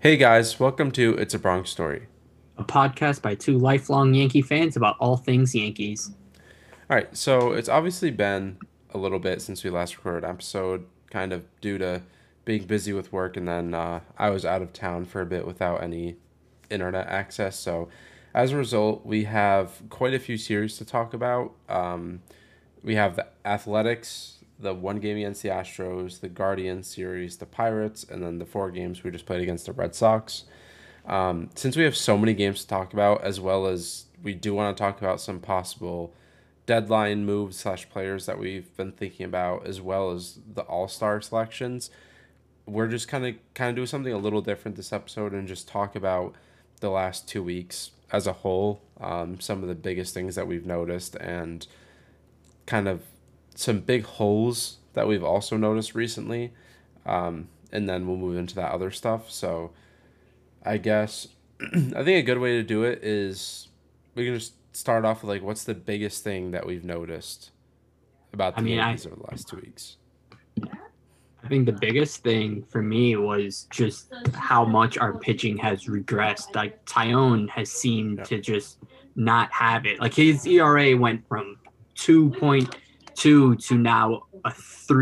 Hey guys, welcome to It's a Bronx Story. A podcast by two lifelong Yankee fans about all things Yankees. All right, so it's obviously been a little bit since we last recorded an episode, kind of due to being busy with work, and then I was out of town for a bit without any internet access. So, as a result, we have quite a few series to talk about. We have the Athletics, the one game against the Astros, the Guardians series, the Pirates, and then the four games we just played against the Red Sox. Since we have so many games to talk about, as well as we do want to talk about some possible deadline moves slash players that we've been thinking about, as well as the All Star selections, we're just kind of doing something a little different this episode and just talk about the last 2 weeks as a whole, some of the biggest things that we've noticed, and kind of some big holes that we've also noticed recently, and then we'll move into that other stuff. So I guess I think a good way to do it is we can just start off with like what's the biggest thing that we've noticed about I the mean, I, Yankees over the last 2 weeks. I think the biggest thing for me was just how much our pitching has regressed. Like Tyone has seemed Yeah. to just not have it. Like his ERA went from 2.2 to now a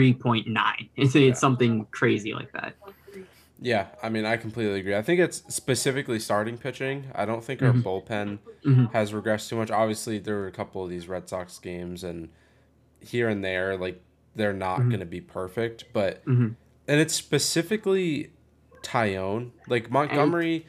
3.9. It's Yeah. something crazy like that. Yeah, I mean, I completely agree. I think it's specifically starting pitching. I don't think our Hmm. bullpen Hmm. has regressed too much. Obviously, there were a couple of these Red Sox games, and here and there, like they're not going Hmm. to be perfect, but Hmm. and it's specifically Tyone. Like And Montgomery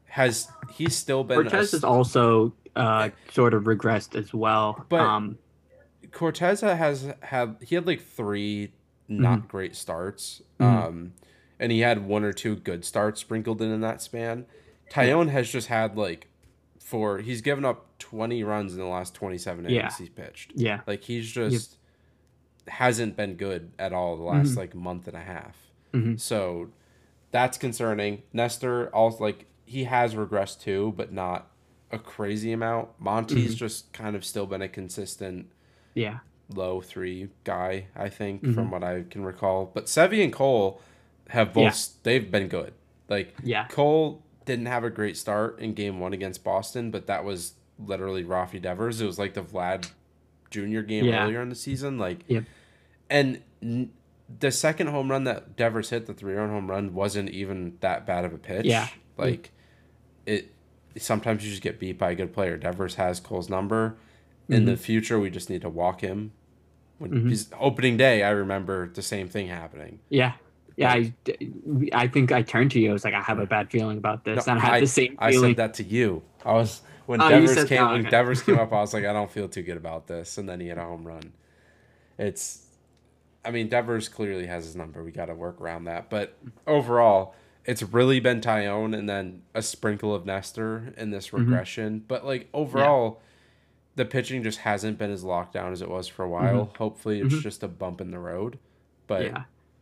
he's still been Cortez has also sort of regressed as well. but Cortez he had like three not Mhm, great starts, mhm, and he had one or two good starts sprinkled in that span. yeah, Tyone has just had like he's given up 20 runs in the last 27 yeah, innings he's pitched. yeah, Like he's yep, just hasn't been good at all the last mhm, like month and a half. mhm, So that's concerning. Nestor also like he has regressed too, but not a crazy amount. Monty's mhm, just kind of still been a consistent yeah, low three guy, I think, from mhm, what I can recall. But Sevy and Cole have yeah, they've been good. Like yeah, Cole didn't have a great start in game one against Boston, but that was literally Rafi Devers. It was like the Vlad Jr. game yeah, earlier in the season. Like yep, and the second home run that Devers hit, the 3 run home run, wasn't even that bad of a yeah, pitch. yep, Like it sometimes you just get beat by a good player. Devers has Cole's number. In the mhm, future, we just need to walk him when mhm, his opening day, I remember the same thing happening. yeah, yeah. Like, I think I turned to you. I was like, I have a bad feeling about this, no, and I had the same I said feeling. that to you. I was Oh, you said, oh, When okay. Devers came up, I was like, I don't feel too good about this, and then he had a home run. It's, I mean, Devers clearly has his number. We got to work around that, but overall, it's really been Tyone and then a sprinkle of Nestor in this Hmm. regression. But like Yeah, overall, the pitching just hasn't been as locked down as it was for a hmm, while. Hopefully, it's hmm, just a bump in the road. But yeah.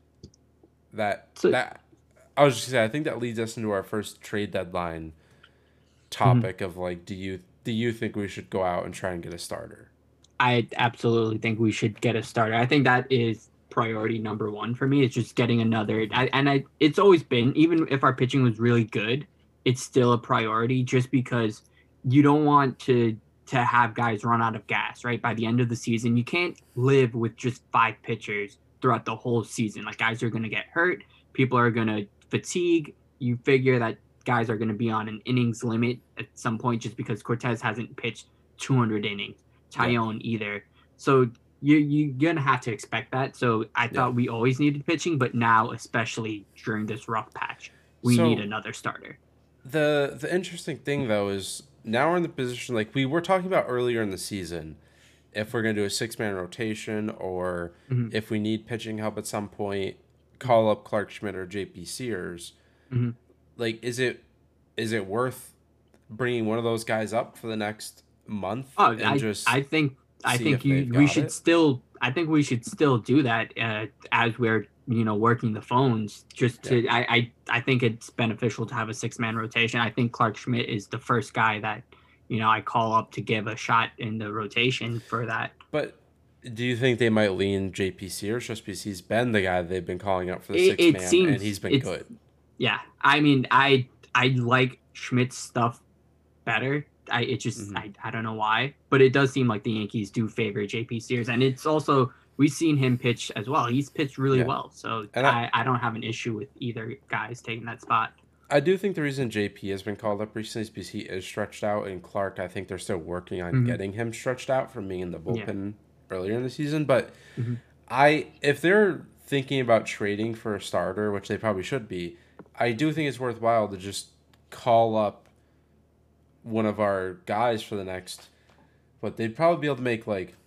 that So, that I was just gonna say, I think that leads us into our first trade deadline mhm. topic of like, do you think we should go out and try and get a starter? I absolutely think we should get a starter. I think that is priority number one for me. It's just getting another. Hmm. It's always been, even if our pitching was really good, it's still a priority just because you don't want to have guys run out of gas, right? By the end of the season, you can't live with just five pitchers throughout the whole season. Like guys are going to get hurt, people are going to fatigue. You figure that guys are going to be on an innings limit at some point just because Cortez hasn't pitched 200 innings. Yeah, Tyone either. So you're gonna have to expect that. So I yeah. thought we always needed pitching, but now especially during this rough patch, we need So another starter. the interesting thing though is now we're in the position like we were talking about earlier in the season. If we're gonna do a 6 man rotation or Mm-hmm. if we need pitching help at some point, call up Clark Schmidt or JP Sears. Mm-hmm. Like, is it worth bringing one of those guys up for the next month Oh, and just I see think if they've you we got should it? still we should still do that as we're working the phones. Just Yeah. to I think it's beneficial to have a 6 man rotation. I think Clark Schmidt is the first guy that I call up to give a shot in the rotation for that. But do you think they might lean JP Sears just because he's been the guy they've been calling up for the It, six it man and seems he's been it's good? Yeah, I mean, I like Schmidt's stuff better. Hmm. I don't know why, but it does seem like the Yankees do favor JP Sears, and it's also we've seen him pitch as well. He's pitched really Yeah, well, so and I don't have an issue with either guys taking that spot. I do think the reason JP has been called up recently is because he is stretched out, and Clark, I think they're still working on Mm-hmm. getting him stretched out from being in the Yeah. bullpen earlier in the season. But Mm-hmm. if they're thinking about trading for a starter, which they probably should be, I do think it's worthwhile to just call up one of our guys for the next. But they'd probably be able to make like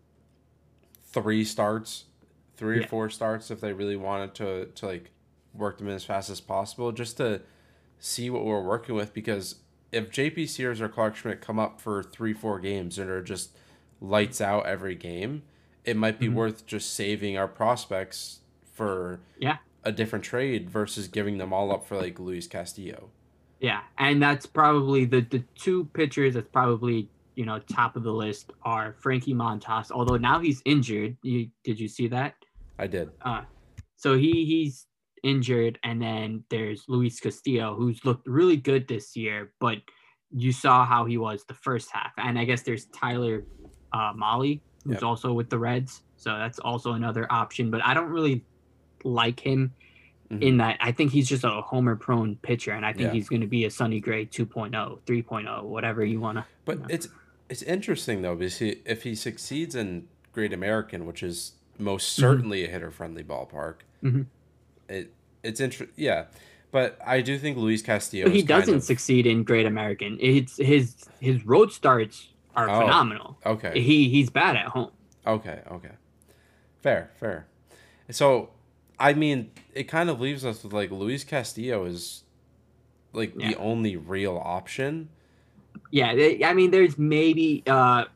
three starts, three or Yeah. four starts if they really wanted to like work them in as fast as possible, just to see what we're working with. Because if JP Sears or Clark Schmidt come up for 3-4 games and are just lights out every game, it might be Mm-hmm. worth just saving our prospects for Yeah. a different trade versus giving them all up for like Luis Castillo. Yeah, and that's probably the two pitchers that's probably top of the list are Frankie Montas. Although now he's injured. Did you see that? I did. Uh, so he's injured, and then there's Luis Castillo, who's looked really good this year, but you saw how he was the first half. And I guess there's Tyler Molly, who's Yep. also with the Reds, so that's also another option. But I don't really like him Hmm. in that I think he's just a homer prone pitcher, and I think Yeah. he's going to be a Sonny Gray 2.0, 3.0, whatever you want to. But it's interesting though because if he succeeds in Great American, which is most Mm-hmm. certainly a hitter friendly ballpark, Mm-hmm. it's interesting. Yeah, but I do think Luis Castillo But he is kind doesn't of. succeed in Great American. It's his road starts are Oh, phenomenal. okay, He's bad at home. okay, fair, fair. So, I mean, it kind of leaves us with like Luis Castillo is like Yeah, the only real option. yeah. I mean, there's maybe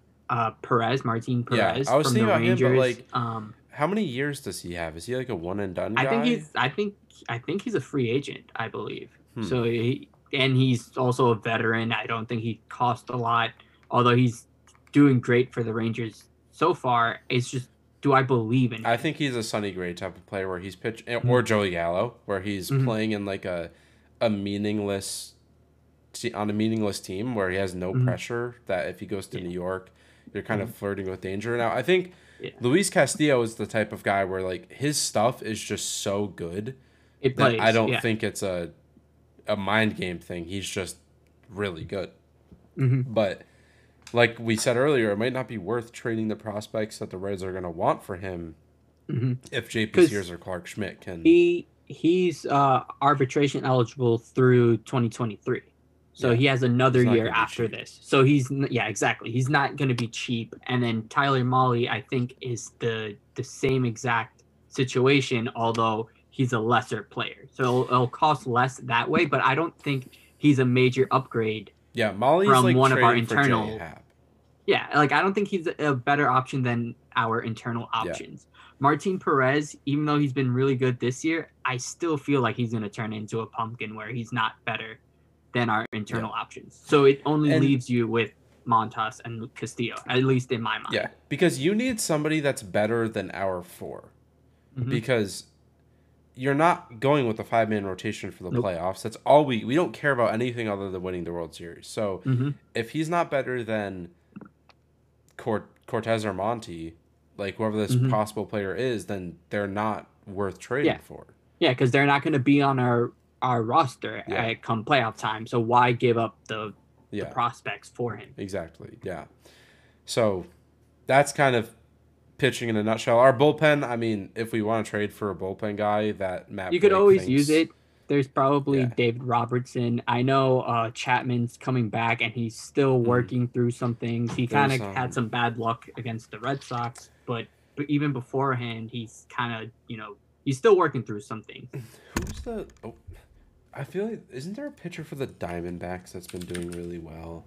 Perez, Martin Yeah, Perez I was from thinking the about him, but Rangers. like, how many years does he have? Is he like a one and done I think guy? he's I think he's a free agent, I believe. Hmm. So and he's also a veteran. I don't think he cost a lot, although he's doing great for the Rangers so far. It's just, do I believe in I him? think he's a Sonny Gray type of player where he's pitching, Mm-hmm. or Joey Gallo, where he's Mm-hmm. playing in like a meaningless on a meaningless team where he has no Mm-hmm. pressure. That if he goes to Yeah. New York, you're kind Mm-hmm. of flirting with danger. Now, I think Yeah. Luis Castillo is the type of guy where like his stuff is just so good It that I plays. don't Yeah. think it's a mind game thing. He's just really good. Mm-hmm. But like we said earlier, it might not be worth trading the prospects that the Reds are going to want for him Mm-hmm. if JP Because Sears or Clark Schmidt can. he's arbitration eligible through 2023. So Yeah, he has another he's not year going to be after cheap. this. So yeah, exactly. He's not going to be cheap. And then Tyler Molly, I think, is the same exact situation, although he's a lesser player. So it'll cost less that way, but I don't think he's a major upgrade Yeah, Molly's from like one of our trading for J internal. Happ. Yeah, like I don't think he's a better option than our internal Yeah, options. Martin Perez, even though he's been really good this year, I still feel like he's going to turn into a pumpkin where he's not better than our yeah, internal options. So it only and leaves you with Montas and Castillo, at least in my yeah, mind. because you need somebody that's better than our four. Mm-hmm. Because you're not going with a 5-man rotation for the Nope. playoffs. That's all we don't care about anything other than winning the World Series. So Mm-hmm. if he's not better than Cortez or Monty, like whoever this Mm-hmm. possible player is, then they're not worth trading Yeah, for. yeah, because they're not going to be on our roster Yeah, at come playoff time. So why give up the yeah, prospects for him? exactly. Yeah. So that's kind of pitching in a nutshell. Our bullpen, I mean, if we want to trade for a bullpen guy that Matt You could Blake always use thinks, it. There's probably yeah, David Robertson. I know Chapman's coming back and he's still mhm. working through some things. He kind There's of had some bad luck against the Red Sox, but even beforehand, he's kind of he's still working through some things. who's the I feel like isn't there a pitcher for the Diamondbacks that's been doing really well?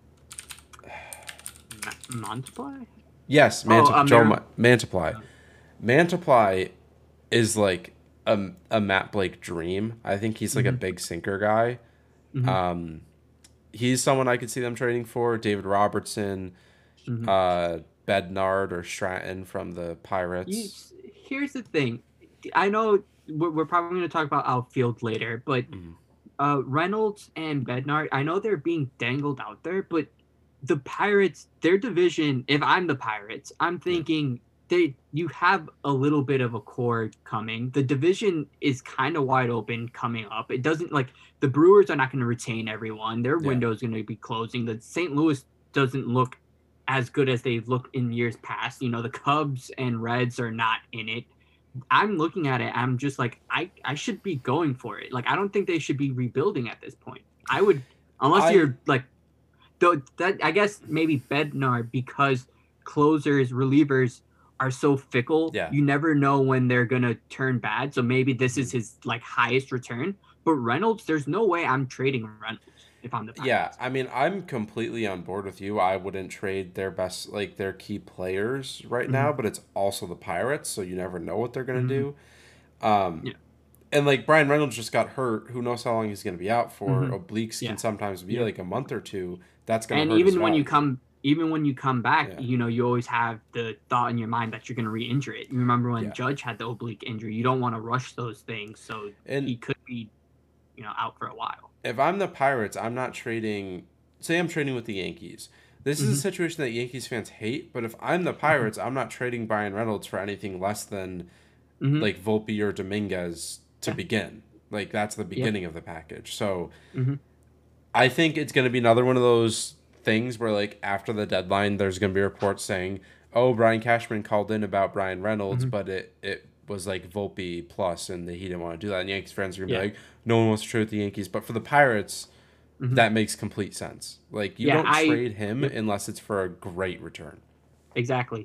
Montply? Yes, Oh, Mantiply. Mantiply is like a Matt Blake dream. I think he's like a Mm-hmm. big sinker guy. Mm-hmm. Um, he's someone I could see them trading for. David Robertson, Mm-hmm. Bednard or Stratton from the You, Pirates. here's the thing. I know we're probably going to talk about outfield later, but Mhm. Reynolds and Bednar, I know they're being dangled out there, but the Pirates, their division, if I'm the Pirates, I'm Yeah. thinking you have a little bit of a core coming. The division is kind of wide open coming up. It doesn't like the Brewers are not going to retain everyone. Their Yeah. window is going to be closing. The St. Louis doesn't look as good as they've looked in years past. You know, the Cubs and Reds are not in it. I'm looking at it. I'm just like, I should be going for it. Like, I don't think they should be rebuilding at this point. I would, unless I you're like, though that I guess maybe Bednar because closers, relievers are so fickle. yeah. You never know when they're gonna turn bad. So maybe this Mhm. is his like highest return. But Reynolds, there's no way I'm trading Reynolds if I'm the Yeah, Pirates. I mean, I'm completely on board with you. I wouldn't trade their best, like their key players right Mm-hmm. now, but it's also the Pirates, so you never know what they're gonna Mm-hmm. do. Um, Yeah. and like Brian Reynolds just got hurt. Who knows how long he's gonna be out for? Mm-hmm. Obliques can Yeah. sometimes be Yeah. like a month or two. That's gonna And hurt his value. even when you come back, Yeah, you know, you always have the thought in your mind that you're going to re-injure it. You remember when yeah. Judge had the oblique injury, you don't want to rush those things, so And he could be, you know, out for a while. if I'm the Pirates, I'm not trading. Say I'm trading with the Yankees. This is a Mm-hmm. situation that Yankees fans hate, but if I'm the Pirates, I'm not trading Brian Reynolds for anything less than Mm-hmm. like Volpe or Dominguez to Yeah. begin. Like that's the Yeah. beginning of the package. So Mm-hmm. I think it's going to be another one of those things where like after the deadline, there's going to be reports saying, "Oh, Brian Cashman called in about Brian Reynolds, Mm-hmm. but it was like Volpe plus, and he didn't want to do that." And Yankees fans are going to be Yeah. like, "No one wants to trade with the Yankees," but for the Pirates, Mm-hmm. that makes complete sense. Like you Yeah. don't trade him Yep. unless it's for a great return. Exactly.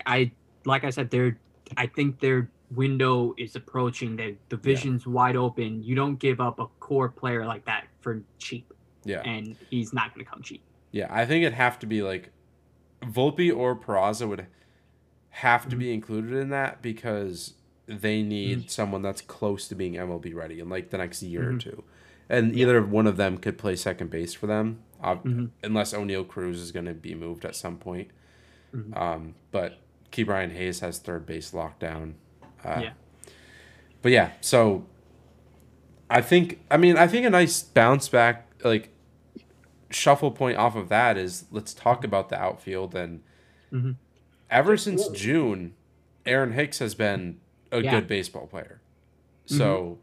Like I said, I think their window is approaching. The Yeah, vision's wide open. You don't give up a core player like that for cheap, yeah, and he's not going to come cheap. yeah. I think it'd have to be like Volpe or Peraza would have to Mm-hmm. be included in that because they Mm-hmm. need someone that's close to being MLB ready in like the next year or Mm-hmm. two. And Yeah. either one of them could play second base for them, Mm-hmm. unless O'Neill Cruz is going to be moved at some point. Mm-hmm. But Key Brian Hayes has third base locked down. Uh, Yeah. but yeah, so I think a nice bounce back, like shuffle point off of that is let's talk about the outfield. And Mm-hmm. ever since Well, June, Aaron Hicks has been a yeah. good baseball player. Mm-hmm. So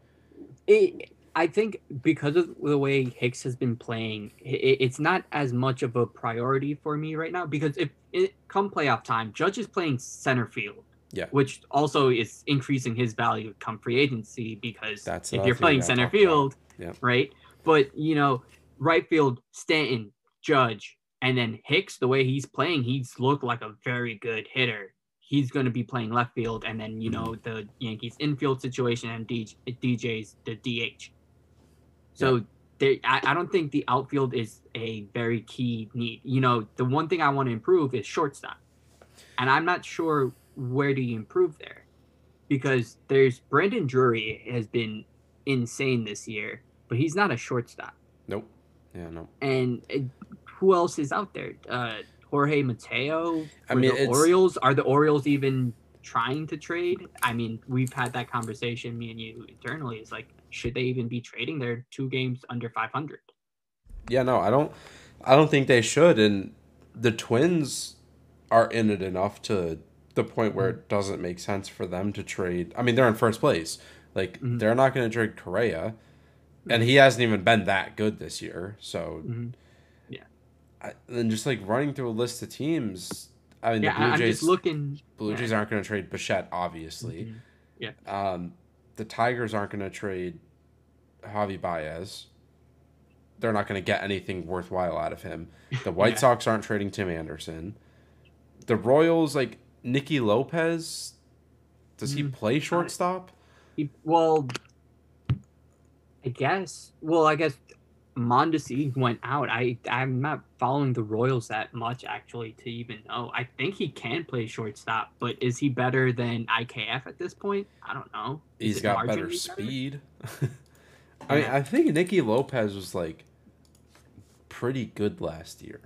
I think because of the way Hicks has been playing, it's not as much of a priority for me right now because if it come playoff time, Judge is playing center field, yeah, which also is increasing his value come free agency because that's if another you're thing we playing gotta center talk about. field, Yeah, right? But you know, right field, Stanton, Judge, and then Hicks, the way he's playing, he's looked like a very good hitter. He's going to be playing left field, and then you Mhm. know the Yankees infield situation and DJ's the DH. yeah, So I don't think the outfield is a very key need. You know, the one thing I want to improve is shortstop, and I'm not sure where do you improve there because there's Brandon Drury has been insane this year, but he's not a shortstop. nope, yeah, no. And who else is out there? Jorge Mateo I for mean, the it's Orioles. Are the Orioles even trying to trade? I mean, we've had that conversation, me and you internally. It's like, should they even be trading? They're 2 games under 500. yeah, no, I don't think they should. And the Twins are in it enough to the point where Mm-hmm. it doesn't make sense for them to trade. I mean, they're in first place. Like Mm-hmm. they're not going to trade Correa, and Mm-hmm. he hasn't even been that good this year. So Mm-hmm. Yeah, then just like running through a list of teams. I mean, the yeah. I'm just looking. Blue Yeah. Jays aren't going to trade Bichette, obviously. Mm-hmm. Yeah. The Tigers aren't going to trade Javi Baez. They're not going to get anything worthwhile out of him. The White Yeah. Sox aren't trading Tim Anderson. The Royals, like Nicky Lopez, does he play shortstop? Well, I guess. Well, I guess Mondesi went out. I'm not following the Royals that much actually to even know. I think he can play shortstop, but is he better than IKF at this point? I don't know. He's got better speed. I mean, Yeah. I think Nicky Lopez was like pretty good last year.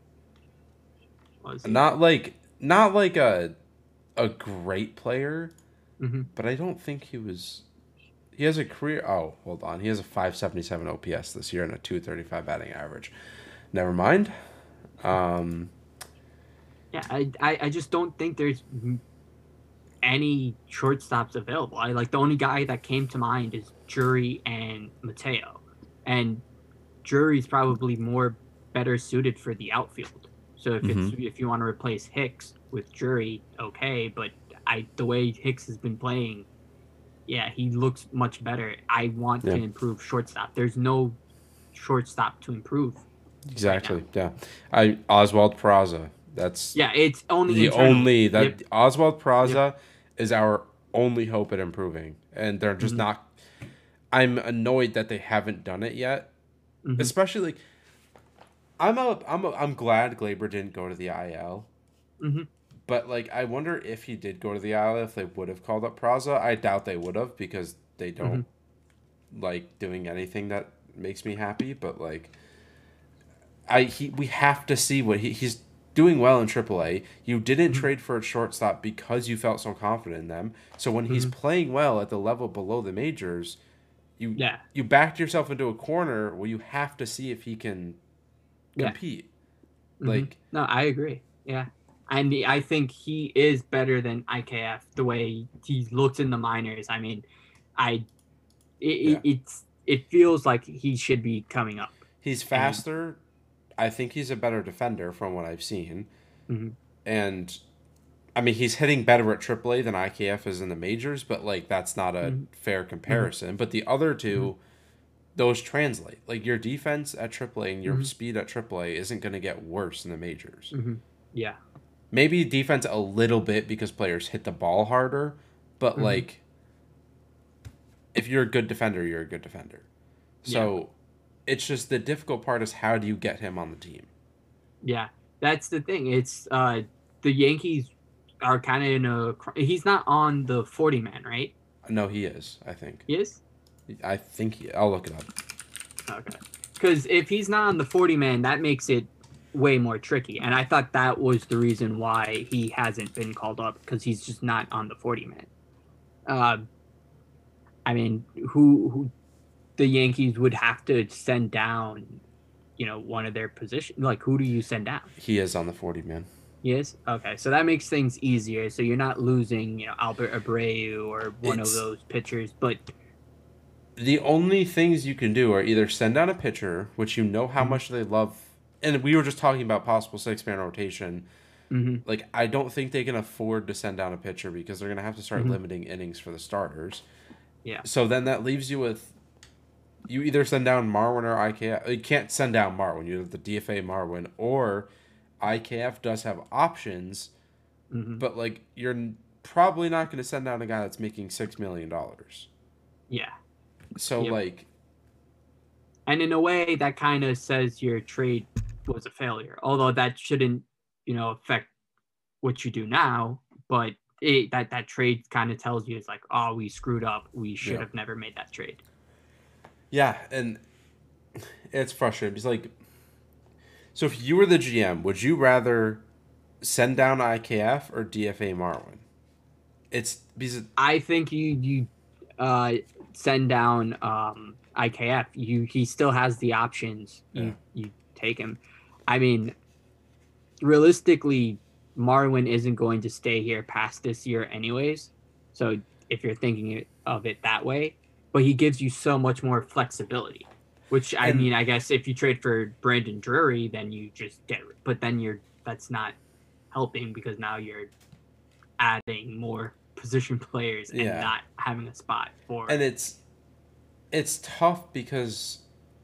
Was he? Not like a great player, Mm-hmm. but I don't think he he has a career. Oh, hold on. He has a 577 OPS this year and a 235 batting average. Never mind. Um, Yeah, I just don't think there's any shortstops available. I like the only guy that came to mind is Jury and Mateo, and Jury's probably more better suited for the outfield. So if you want to replace Hicks with Jury, okay, but the way Hicks has been playing, yeah, he looks much better. I want yeah, to improve shortstop. There's no shortstop to improve right now. exactly. Yeah, Oswald Peraza. That's Yeah, it's only the internally. only Yep. that Oswald Yep. Peraza is our only hope at improving, and they're just Hmm. not. I'm annoyed that they haven't done it yet, Hmm. especially like I'm glad Glaber didn't go to the IL. Hmm. But like, I wonder if he did go to the IL, if they would have called up Praza. I doubt they would have because they Hmm. don't like doing anything that makes me happy. But like, we have to see what he's doing well in AAA. You didn't Hmm. trade for a shortstop because you felt so confident in them. So when he's Hmm. playing well at the level below the majors, you Yeah. you backed yourself into a corner where you have to see if he can Yeah. compete. Hmm. Like, No, I agree. Yeah. And I think he is better than IKF the way he looks in the minors. I mean, I yeah, it feels like he should be coming up. he's And faster. I think he's a better defender from what I've seen. mhm, And I mean, he's hitting better at AAA than IKF is in the majors, but like that's not a mhm, fair mhm, comparison. But the other mhm, two, those translate. Like your defense at AAA and your mhm, speed at AAA isn't going to get worse in the majors. mhm. Yeah. Maybe defense a little bit because players hit the ball harder, but Mhm. like if you're a good defender, you're a good defender. Yeah. So it's just the difficult part is how do you get him on the team? Yeah. That's the thing. It's the Yankees are kind of in a he's not on the 40 man, right? No, he is. I think. He is? I'll look it up. Okay. Because if he's not on the 40 man, that makes it way more tricky. And I thought that was the reason why he hasn't been called up because he's just not on the 40 man. Uh, I mean, who the Yankees would have to send down, one of their position. Like, who do you send down? He is on the 40 man. Yes. Okay. So that makes things easier. So you're not losing, Albert Abreu or one of It's those pitchers. But the only things you can do are either send down a pitcher, which you know how mhm, much they love, and we were just talking about possible 6 man rotation. mhm, Like I don't think they can afford to send down a pitcher because they're gonna have to start mhm, limiting innings for the starters. yeah, So then that leaves you with you either send down Marwin or IKF. You can't send down Marwin. You have the DFA Marwin or IKF does have options, mhm, but like you're probably not going to send down a guy that's making $6 million. yeah, So yep. like And in a way, that kind of says your trade was a failure. Although that shouldn't, affect what you do now. But that trade kind of tells you it's like, oh, we screwed up. We should yeah, have never made that trade. yeah, and it's frustrating. It's like so if you were the GM, would you rather send down IKF or DFA Marwin? It's because I think you uh, send down IKF. He still has the options. yeah, You take him. I mean, realistically, Marwin isn't going to stay here past this year, anyways. So if you're thinking of it that way, but he gives you so much more flexibility. Which I and mean, I guess if you trade for Brandon Drury, then you just get, but then that's not helping because now you're adding more position players and yeah, not having a spot and for. it's tough because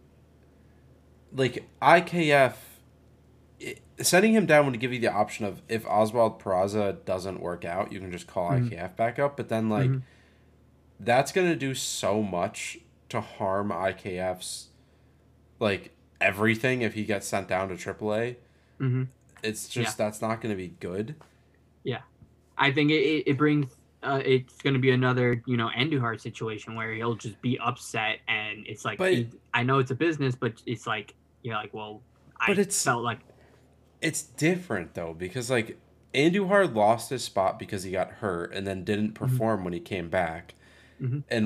like IKF sending him down would give you the option of if Oswald Peraza doesn't work out, you can just call Mm-hmm, IKF back up. But then like mm-hmm, that's gonna do so much to harm IKF's like everything if he gets sent down to AAA. mm-hmm. It's Yeah, just that's not gonna be good. yeah. I think it brings. It's going to be another, Andujar situation where he'll just be upset, and it's like But I know it's a business, but it's like you're like, well, but I felt like. it's different though because like Andujar lost his spot because he got hurt and then didn't Mm-hmm, perform when he came back. mm-hmm, And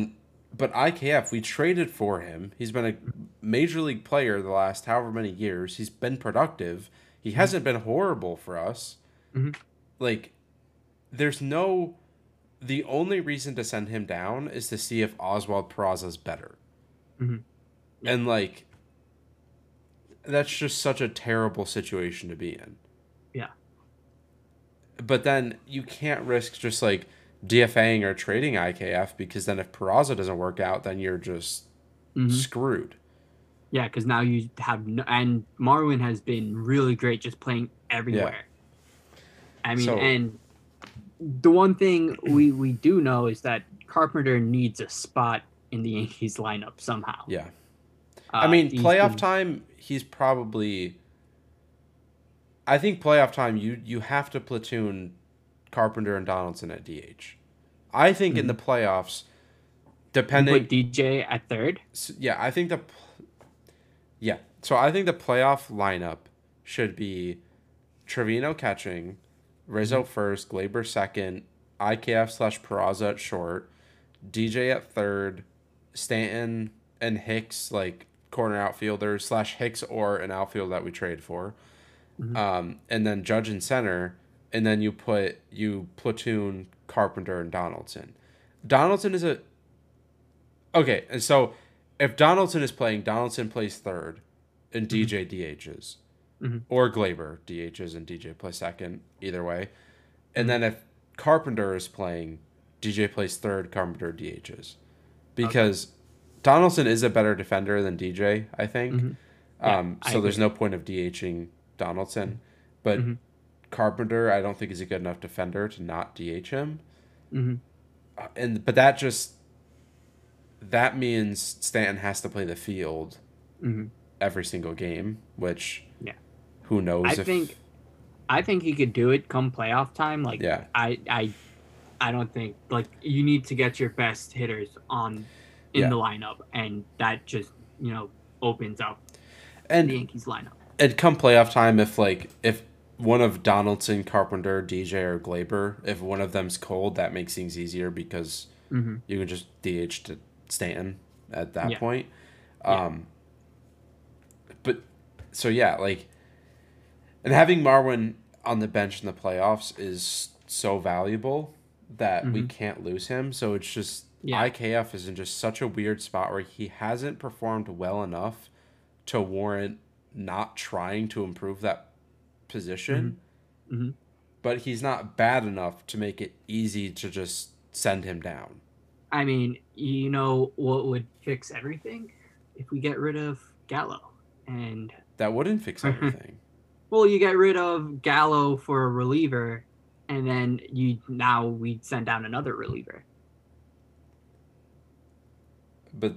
but IKF, we traded for him. He's been a major league player the last however many years. He's been productive. He Mhm. hasn't been horrible for us. Mhm. Like, there's no. The only reason to send him down is to see if Oswald Peraza's better. Mhm. Yeah. And, like, that's just such a terrible situation to be in. Yeah. But then you can't risk just, like, DFAing or trading IKF because then if Peraza doesn't work out, then you're just Mhm. screwed. Yeah, because now you have no, and Marwin has been really great just playing Yeah. everywhere. I mean, So, and the one thing we do know is that Carpenter needs a spot in the Yankees lineup somehow. yeah. I mean, He's playoff been time, he's probably. I think playoff time, you have to platoon Carpenter and Donaldson at DH. I think in the mhm. playoffs, You depending. put DJ at third. Yeah, I think the. Yeah. So I think the playoff lineup should be Trevino catching, Mhm. Rizzo first, Glaber second, IKF/Peraza at short, DJ at third, Stanton and Hicks like corner outfielders slash Hicks or an outfield that we trade for, Mhm. and then Judge in center, and then you platoon Carpenter and Donaldson. Donaldson is a okay, and so if Donaldson is playing, Donaldson plays third, and Mhm. DJ DHs Mhm. or Glaber DHs and DJ plays second. Either way. And Mhm. then if Carpenter is playing, DJ plays third, Carpenter DHs. Okay. Because Donaldson is a better defender than DJ, I think. Mhm. Yeah, I So there's agree. no point of DHing Donaldson. But Mhm. Carpenter, I don't think is a good enough defender to not DH him. Mhm. But that means Stanton has to play the field Mhm. every single game, which Yeah. who I knows if think I think he could do it come playoff time. Like yeah. I don't think like you need to get your best hitters on in Yeah. the lineup, and that just opens up the And Yankees lineup. it'd come playoff time if one of Donaldson, Carpenter, DJ, or Glaber, if one of them's cold, that makes things easier because Mm-hmm. you can just DH to Stanton at that Yeah, point. yeah. Um, but so yeah, like and having Marwin on the bench in the playoffs is so valuable that we Mm-hmm. can't lose him. So it's just Yeah. IKF is in just such a weird spot where he hasn't performed well enough to warrant not trying to improve that Mm-hmm. position, Mm-hmm. but he's not bad enough to make it easy to just send him down. I mean, you know what would fix everything if we get rid of Gallo and That wouldn't fix everything. well, you get rid of Gallo for a reliever, and then we send down another reliever. But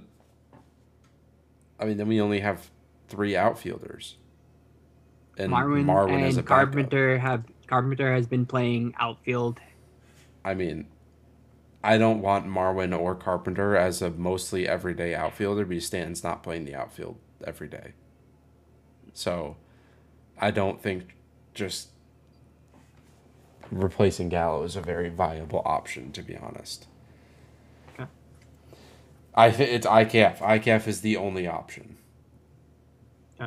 I mean, then we only have three outfielders and Marwin Marwin as a and backup. Carpenter has been playing outfield. I mean, I don't want Marwin or Carpenter as a mostly everyday outfielder because Stanton's not playing the outfield every day. So I don't think just replacing Gallo is a very viable option, to be honest. Okay. I think it's IKF. IKF is the only option. Yeah.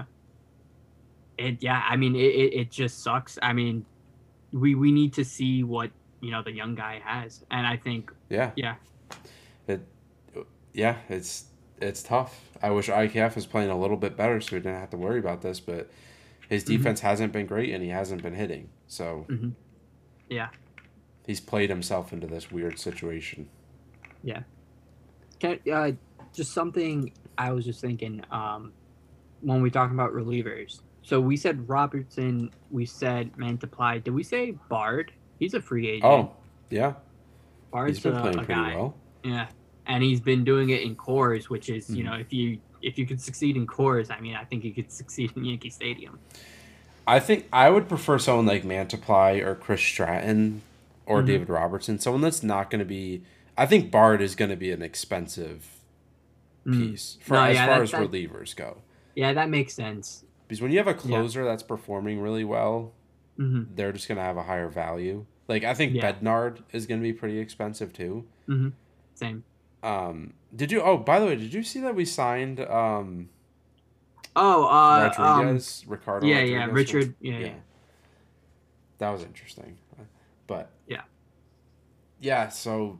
I mean it just sucks. I mean we need to see what the young guy has, and I think Yeah, yeah. it. Yeah, it's tough. I wish IKF was playing a little bit better so we didn't have to worry about this, but his Hmm. defense hasn't been great and he hasn't been hitting. So Hmm. Yeah. he's played himself into this weird situation. Yeah. Can, just something I was just thinking when we talk about relievers. So we said Robertson, we said Mantiply. Did we say Bard? He's a free agent. Oh, yeah. He's Bard's been playing a pretty guy. well. Yeah, and he's been doing it in cores, which is Hmm. if you could succeed in cores, I mean, I think you could succeed in Yankee Stadium. I think I would prefer someone like Mantiply or Chris Stratton or Mm-hmm. David Robertson. Someone that's not going to be. I think Bard is going to be an expensive Mm. piece for No, as yeah, far as relievers go. that makes sense. Because when you have a Yeah. closer that's performing really well, Mm-hmm. they're just going to have a higher value. Like I think Yeah. Bednard is going to be pretty expensive too. Mm-hmm. Same. Did you? Oh, by the way, did you see that we signed Oh, Ricardo yeah, Rodriguez from? Richard, yeah, Yeah, that was interesting. But yeah. yeah, so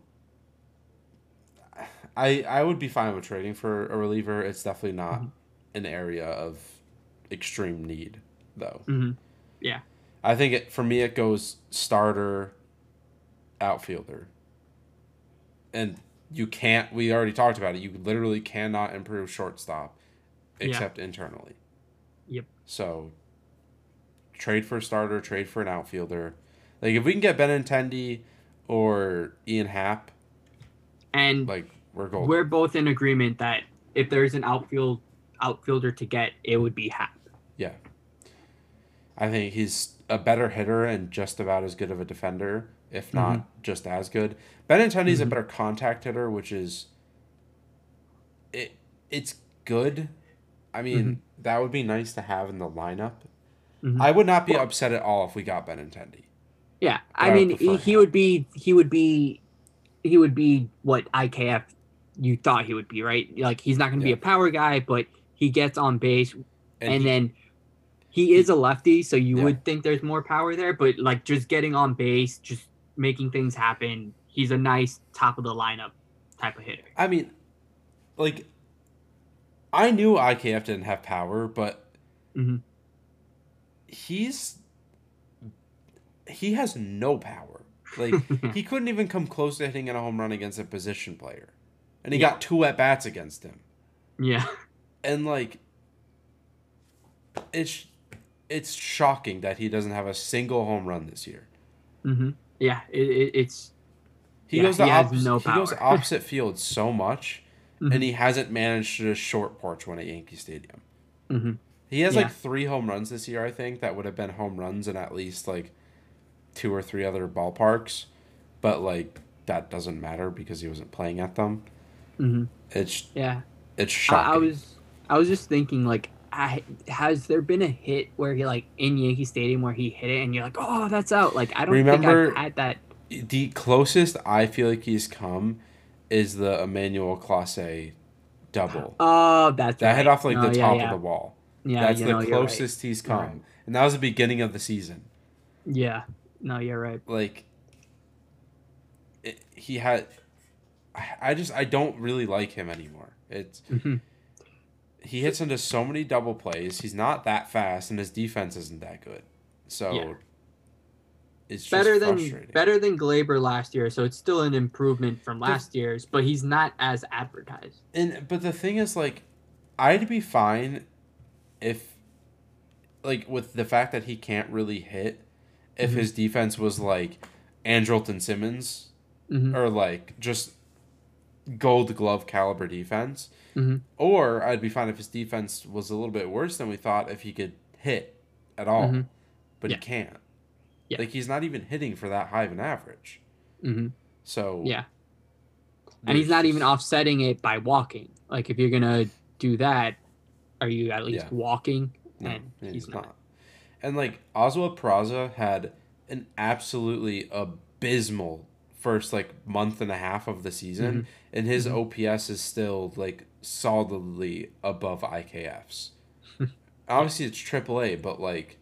I would be fine with trading for a reliever. It's definitely not Hmm. an area of extreme need, though. Hmm. Yeah. I think for me it goes starter, outfielder, and you can't. We already talked about it. You literally cannot improve shortstop Yeah. except internally. Yep. So trade for a starter, trade for an outfielder. Like if we can get Benintendi or Ian Happ, And like we're golden. we're both in agreement that if there's an outfielder to get, it would be Hap. Yeah, I think he's a better hitter and just about as good of a defender, if Hmm. not just as good. Benintendi's a Hmm. better contact hitter, which is it. It's good. I Hmm. mean, that would be nice to have in the lineup. Hmm. I would not be Well, upset at all if we got Benintendi, yeah. but I I would mean, prefer he Hap. would be he would be what IKF you thought he would be, right? Like he's not going to be Yeah, a power guy, but he gets on base, and and he then he is he a lefty, so you yeah. would think there's more power there. But like just getting on base, just making things happen, he's a nice top of the lineup type of hitter. I mean, like I knew IKF didn't have power, but Hmm. he's he has no power. Like he couldn't even come close to hitting in a home run against a position player, and he Yeah, got two at bats against him. yeah, And like it's it's shocking that he doesn't have a single home run this year. hmm yeah. It's He yeah. goes the He has no he goes power. opposite field so much, and Hmm. he hasn't managed to just short porch one at Yankee Stadium. Hmm. He has like Yeah, 3 home runs this year, I think, that would have been home runs in at least like two or three other ballparks, but like that doesn't matter because he wasn't playing at them. hmm It's yeah. it's I shocking. was just thinking like, has there been a hit where he like in Yankee Stadium where he hit it and you're like, oh, that's out? Like I don't think I've Remember, had that. the closest I feel like he's come is the Emmanuel Clase double. Oh, that's That hit right. off like the No, yeah, top of yeah, the wall. yeah. That's You the know, you're right. closest he's You're right. come. And that was the beginning of the season. Yeah. No, you're right. Like he had I don't really like him anymore. It's Hmm. he hits into so many double plays. He's not that fast, and his defense isn't that good. Yeah. So it's just frustrating. Better than Glaber last year, so it's still an improvement from But last year's, but he's not as advertised. but the thing is, like, I'd be fine if like with the fact that he can't really hit, if Hmm. his defense was like Andrelton Simmons Hmm. or like just Gold Glove caliber defense, Hmm. or I'd be fine if his defense was a little bit worse than we thought if he could hit at Hmm. all, but he Yeah. can't. Yeah. Like he's not even hitting for that high of an average. Hmm. So Yeah. And he's there's not even just offsetting it by walking. Like if you're gonna do that, are you at yeah, least walking? no, And he's he's not. not. And like Oswald Peraza had an absolutely abysmal first like month and a half of the Hmm. season, and his Hmm. OPS is still like solidly above IKF's. Obviously, it's AAA, but like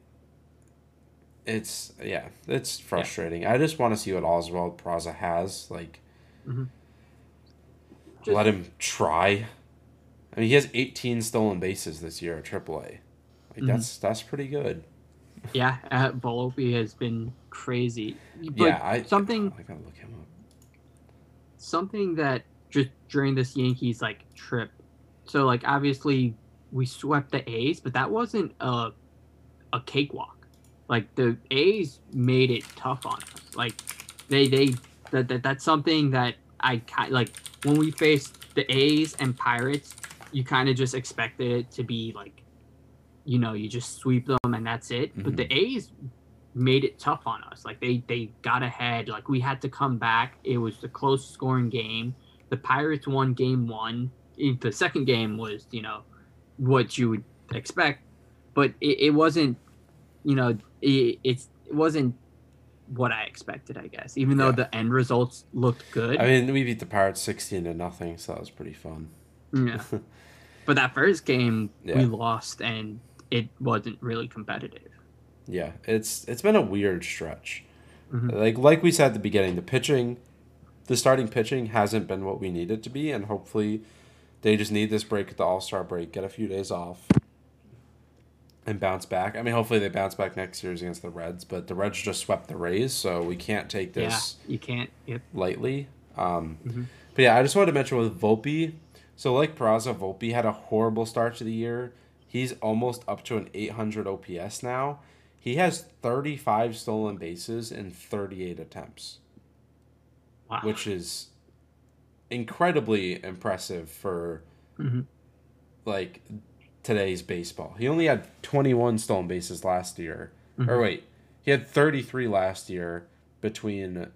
it's yeah, it's Yeah. frustrating. I just want to see what Oswald Peraza has. Like, Hmm. let Just him try. I mean, he has 18 stolen bases this year at AAA. Like hmm that's pretty good. yeah, Volpe has been crazy. But Yeah, I something I gotta look him up. something that just during this Yankees like trip. So like obviously we swept the A's, but that wasn't a cakewalk. Like the A's made it tough on us. Like they that's something that like when we faced the A's and Pirates, you kind of just expected it to be like, you just sweep them and that's it. But Hmm. the A's made it tough on us. Like they got ahead. Like we had to come back. It was a close scoring game. The Pirates won game one. The second game was, what you would expect, but it wasn't, it wasn't what I expected, I guess. Even though Yeah. the end results looked I good. mean, we beat the Pirates 16-0, so that was pretty fun. Yeah. But that first game we Yeah. lost and it wasn't really competitive. Yeah. It's been a weird stretch. Hmm. Like we said at the beginning, the starting pitching hasn't been what we need it to be, and hopefully they just need this break at the All-Star break, get a few days off, and bounce back. I mean, hopefully they bounce back next year against the Reds, but the Reds just swept the Rays, so we can't take Yeah, this you can't. Yep. lightly. Hmm. But yeah, I just wanted to mention with Volpe. So like Peraza, Volpe had a horrible start to the year. He's almost up to an 800 OPS now. He has 35 stolen bases in 38 attempts, Wow. which is incredibly impressive for Hmm. like today's baseball. He only had 21 stolen bases last year. Or Hmm. wait, he had 33 last year between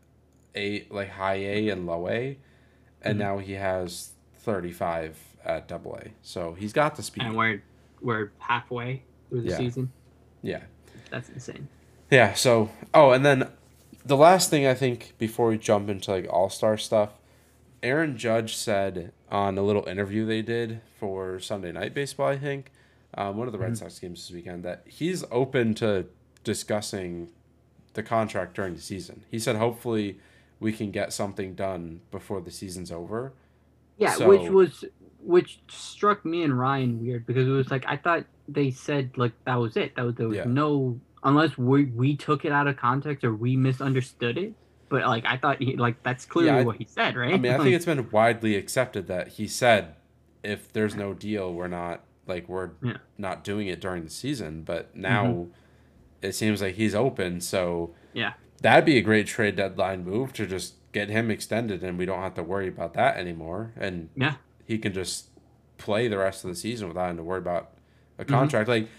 high A and low A, and Hmm. now he has 35 at double A. So he's got the And speed. we're halfway through the Yeah. season. Yeah. That's insane. Yeah, so and then the last thing I think before we jump into like all-star stuff, Aaron Judge said on a little interview they did for Sunday Night Baseball, I think, one of the Red Hmm. Sox games this weekend, that he's open to discussing the contract during the season. He said hopefully we can get something done before the season's over. Yeah, So, which struck me and Ryan weird because it was like I thought they said like that was it. There was yeah. no unless we took it out of context or we misunderstood it. But like I thought like that's Yeah, clearly what he said, I right? mean, I think Like it's been widely accepted that he said if there's no deal, we're yeah. not doing it during the season, but Hmm. now it seems like he's open, so Yeah. that'd be a great trade deadline move to just get him extended and we don't have to worry about that anymore and Yeah. he can just play the rest of the season without having to worry about a Hmm. contract. Like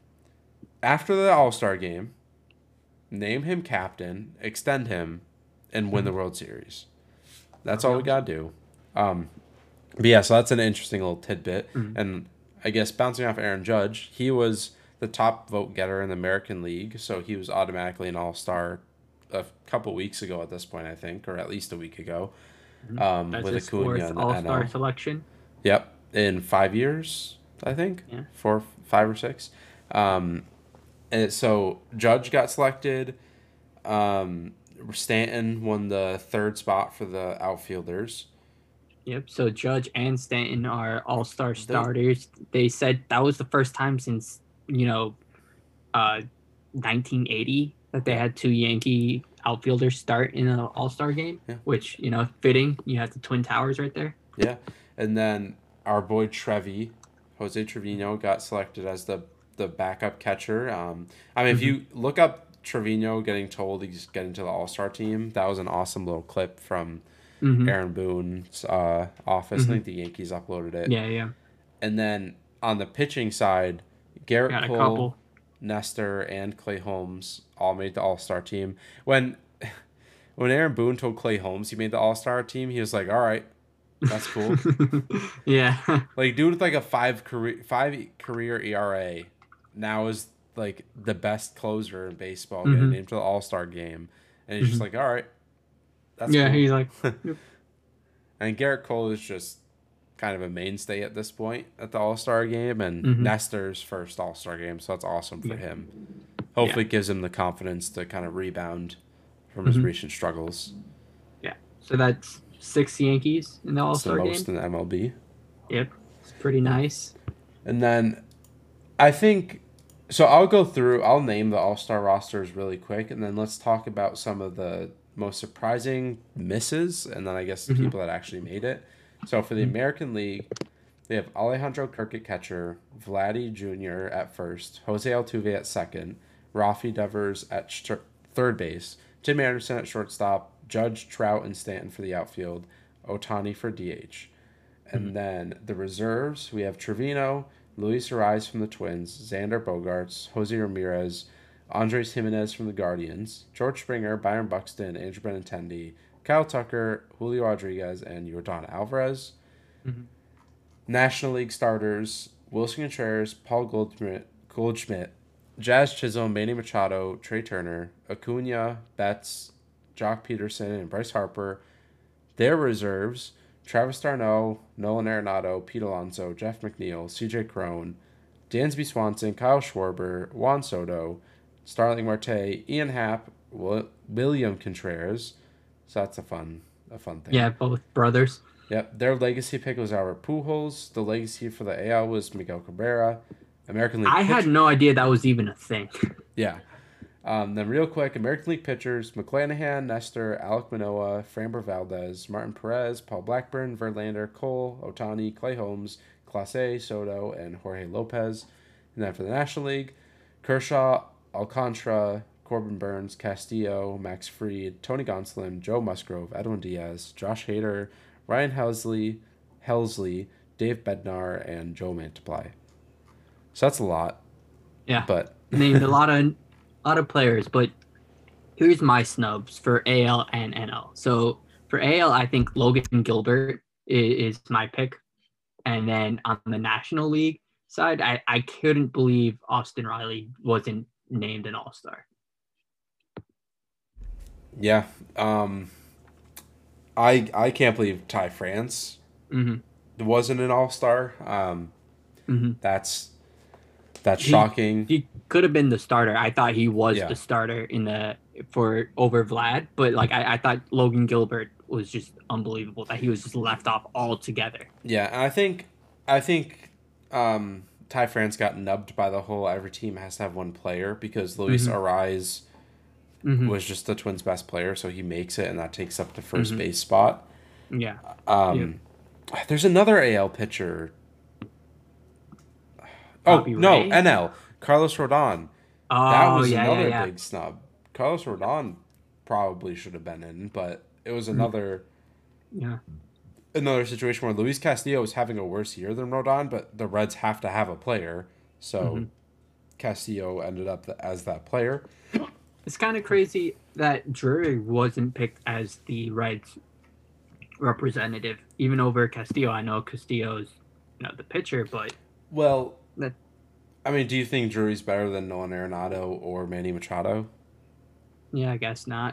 after the All-Star game, name him captain, extend him and win Hmm. the World Series. That'll That's be all we got awesome. to do. But yeah, so that's an interesting little tidbit. Hmm. And I guess bouncing off Aaron Judge, he was the top vote getter in the American League, so he was automatically an All Star a couple weeks ago at this point, I think, or at least a week ago, Hmm. That's with his Acuna fourth in the All Star NL. selection. Yep, in 5 years, I think, Yeah. 4, 5 or 6. And so Judge got selected. Um, Stanton won the third spot for the outfielders. Yep. So Judge and Stanton are All Star Those, starters. They said that was the first time since uh 1980 that they yeah, had two Yankee outfielders start in an All Star game, yeah. which fitting. You have the Twin Towers right there. Yeah, and then our boy Jose Trevino, got selected as the backup catcher. I mean, if Hmm. you look up Trevino getting told he's getting to the All Star team, that was an awesome little clip from Hmm. Aaron Boone's office. I Hmm. think the Yankees uploaded it. Yeah, yeah. And then on the pitching side, Garrett Got a Cole, couple. Nestor, and Clay Holmes all made the All Star team. When Aaron Boone told Clay Holmes he made the All Star team, he was like, "All right, that's cool." Yeah. Like dude with like a five career ERA now is like the best closer in baseball getting Hmm. named to the All Star game, and he's just Hmm. like, all right, that's Yeah, cool. he's like, yep. And Garrett Cole is just kind of a mainstay at this point at the All Star game, and Hmm. Nestor's first All Star game, so that's awesome for Yeah, him. yeah. Hopefully, it gives him the confidence to kind of rebound from his Hmm. recent struggles. Yeah. So that's six Yankees in the All It's the Star most game. in the MLB. Yep. It's pretty nice. And then I think so. I'll name the All Star rosters really quick, and then let's talk about some of the most surprising misses, and then I guess the Hmm. people that actually made it. So for the American League, they have Alejandro Kirk at catcher, Vladdy Jr. at first, Jose Altuve at second, Rafi Devers at third base, Tim Anderson at shortstop, Judge, Trout, and Stanton for the outfield, Otani for DH. Hmm. And then the reserves, we have Trevino, Luis Ariz from the Twins, Xander Bogarts, Jose Ramirez, Andres Jimenez from the Guardians, George Springer, Byron Buxton, Andrew Benintendi, Kyle Tucker, Julio Rodriguez, and Yordan Alvarez. Hmm. National League starters, Wilson Contreras, Paul Goldschmidt, Jazz Chisholm, Manny Machado, Trey Turner, Acuna, Betts, Jock Peterson, and Bryce Harper. Their reserves: Travis d'Arnaud, Nolan Arenado, Pete Alonso, Jeff McNeil, CJ Crone, Dansby Swanson, Kyle Schwarber, Juan Soto, Starling Marte, Ian Happ, William Contreras. So that's a fun thing. Yeah, both brothers. Yep, their legacy pick was Albert Pujols. The legacy for the AL was Miguel Cabrera. American League I had pitch. no idea that was even a thing. Yeah. Then real quick, American League pitchers: McClanahan, Nestor, Alek Manoah, Framber Valdez, Martin Perez, Paul Blackburn, Verlander, Cole, Otani, Clay Holmes, Clase, Soto, and Jorge Lopez. And then for the National League, Kershaw, Alcantara, Corbin Burns, Castillo, Max Fried, Tony Gonsolin, Joe Musgrove, Edwin Diaz, Josh Hader, Ryan Helsley, Dave Bednar, and Joe Mantiply. So that's a lot, Yeah, but named a lot of players, but here's my snubs for AL and NL. So for AL, I think Logan Gilbert is my pick, and then on the National League side, I couldn't believe Austin Riley wasn't named an All Star. yeah. I can't believe Ty France Hmm. wasn't an All Star. Hmm. That's He shocking. he could have been the starter. I thought he was Yeah, the starter in the for over Vlad, but like I thought Logan Gilbert was just unbelievable that he was just left off altogether. yeah, and I think Ty France got nubbed by the whole every team has to have one player because Luis Hmm. Ariz Hmm. was just the Twins' best player, so he makes it, and that takes up the first Hmm. base spot. Yeah. Yeah. Um, there's another AL pitcher. Oh Bobby no, Ray. NL Carlos Rodon. That Oh was yeah, yeah, another yeah, big snub. Carlos Rodon probably should have been in, but it was Mhm. Yeah. another situation where Luis Castillo was having a worse year than Rodon, but the Reds have to have a player, so Hmm. Castillo ended up as that player. It's kind of crazy that Drury wasn't picked as the Reds representative, even over Castillo. I know Castillo's, the pitcher, but Well, that I mean, do you think Drury's better than Nolan Arenado or Manny Machado? yeah, I guess not.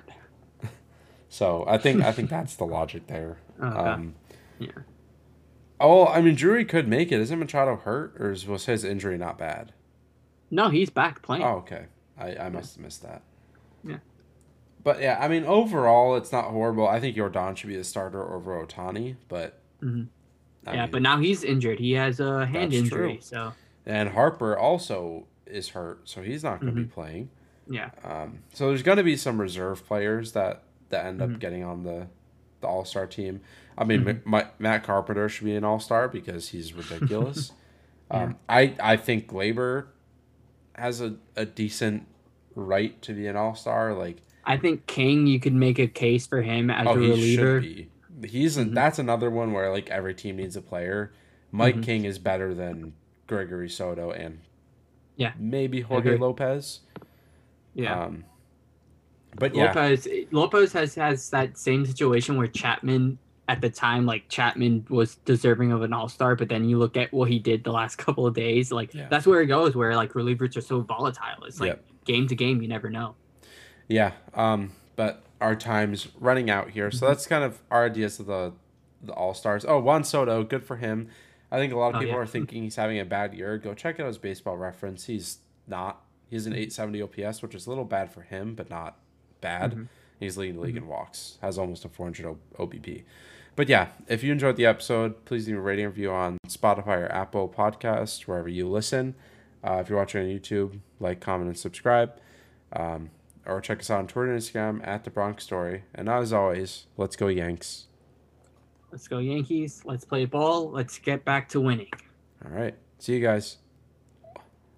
So I think that's the logic there. Okay. Um, Yeah. oh, I mean, Drury could make it. Isn't Machado hurt, or was his injury not bad? No, he's back playing. Oh, okay. I Yeah. must have missed that. Yeah. But yeah, I mean, overall, it's not horrible. I think Jordan should be the starter over Otani, but Hmm. I Yeah, but mean, now he's injured. He has a hand that's injury, true. so And Harper also is hurt, so he's not going to be hmm playing. yeah. So there's going to be some reserve players that end up Hmm. getting on the All Star team. I mean, Hmm. Matt Carpenter should be an All Star because he's ridiculous. Yeah. I think Glaber has a decent right to be an All Star. Like, I think King, you could make a case for him as oh, a he should reliever. be. Hmm. That's another one where like every team needs a player. Mike Hmm. King is better than Gregory Soto and Yeah, maybe I Jorge agree. Lopez. Yeah. Um, but yeah, Lopez has that same situation where Chapman at the time, like Chapman was deserving of an all-star, but then you look at what he did the last couple of days, like yeah, that's where it goes, where like relievers are so volatile. It's like yep, game to game, you never know. yeah. But our time's running out here, so Hmm. that's kind of our ideas of the All Stars. Oh, Juan Soto, good for him. I think a lot of Oh people yeah. are thinking he's having a bad year. Go check out his baseball reference. He's not. He's an 870 OPS, which is a little bad for him, but not bad. Hmm. He's leading the league Hmm. in walks, has almost a 400 OBP. But yeah, if you enjoyed the episode, please leave a rating and review on Spotify or Apple Podcasts, wherever you listen. If you're watching on YouTube, like, comment, and subscribe. Um, or check us out on Twitter and Instagram at The Bronx Story. And as always, let's go Yanks. Let's go Yankees. Let's play ball. Let's get back to winning. All right. See you guys.